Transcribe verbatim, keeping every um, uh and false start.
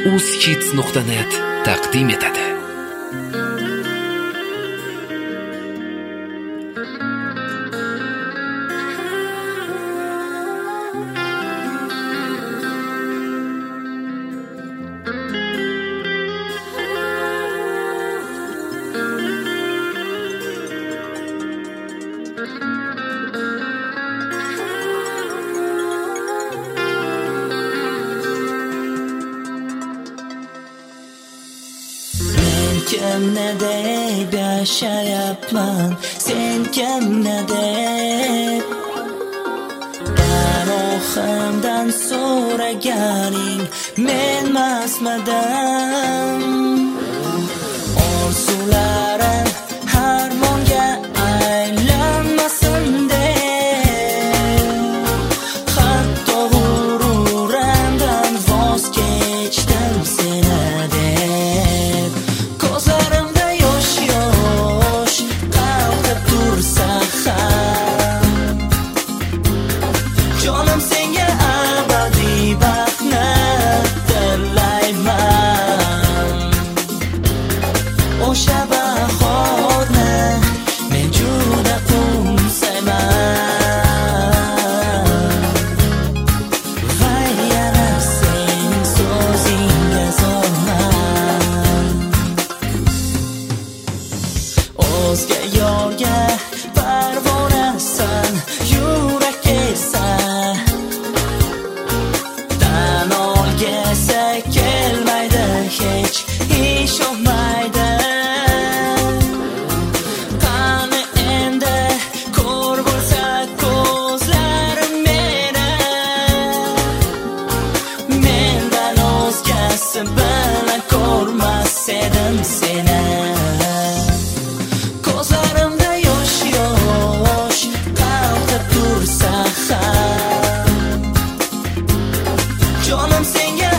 uzhits nuqta net taqdim etadi. Kimni deb yashayapman, sen kimni deb Panohimdan so'raganing menmasmidim? Orzularim harmonga aylanmasin deb hatto g'ururimdan voz kechdim seni deb. Ko'zlarimda yosh yosh qalqib tursa ham, jonim senga abadiy baxtni tilayman. O'sha bahorni men juda qo'msayman va yana sening so'zingga zorman. O'zga yo'lga parvonasan, yurak esa tan olgisi kelmaydi, hech ishonmaydi. Qani endi ko'r bo'lsa ko'zlarim meni, mendan o'zgasi bilan ko'rmas edim seni. Ko'zlarimda yosh yosh qalqib tursa ham, jonim senga